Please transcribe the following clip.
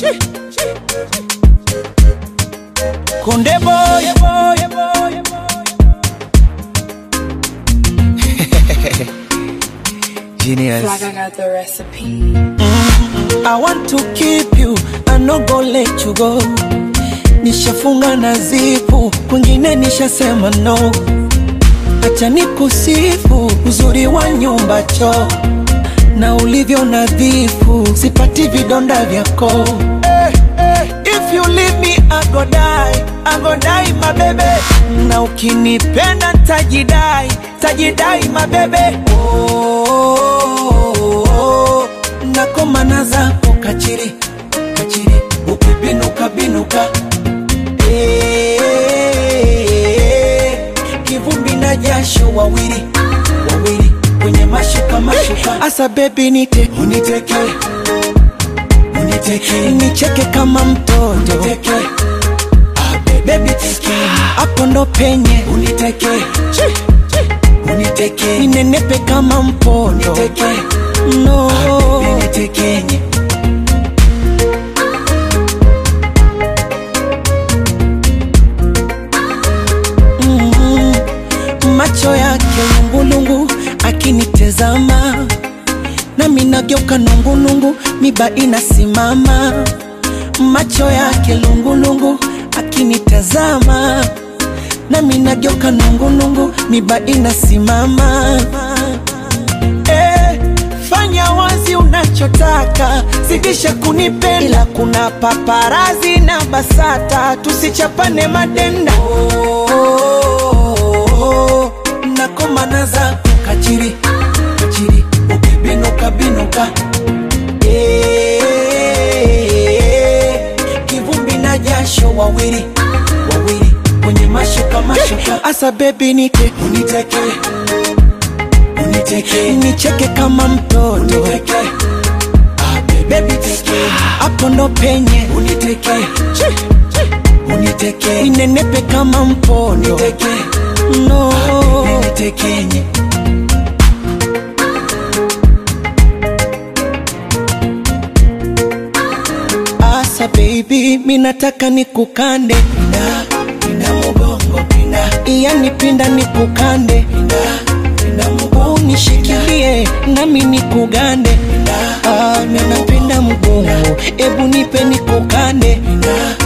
Konde boy. Genius. Like I got the recipe. I want to keep you, I no go let you go. Nishafunga na zipu, kwingine nishasema no. Acha nikusifu, uzuri wa nyumba choo, na ulivyo nadhifu, sipati vidonda vyako. If you leave me, I go die my baby. Na ukinipenda tajidai my baby. Nakomana zako kachiri, ukibinuka kivumbi na jasho wawili kwenye mashuka. Asa baby uniteke nicheke kama mtoto, baby hapo ndo penye uniteke ninenepe kama mpondo, no unitekenye. Macho yake lungulungu akinitezama, nami nageuka nungunungu, miba inasimama. Macho yake lungulungu akinitazama, nami nageuka nungunungu, miba inasimama. Fanya wazi unachotaka, zidisha kunipenda, ila kuna paparazi na basata, tusichapane madenda. Nakomana zako kachiri, ukibinuka kivumbi na jasho wawili kwenye mashuka. Asa baby uniteke nicheke kama mtoto, baby hapo ndo penye uniteke ninenepe kama mpondo, no unitekenye. Asa baby minataka nikukande, pinda mugongo pinda, yani pinda nikukande, pinda mugongo nishikilie nami nikugande. Minapenda mugongo, ebu nipe nikukande.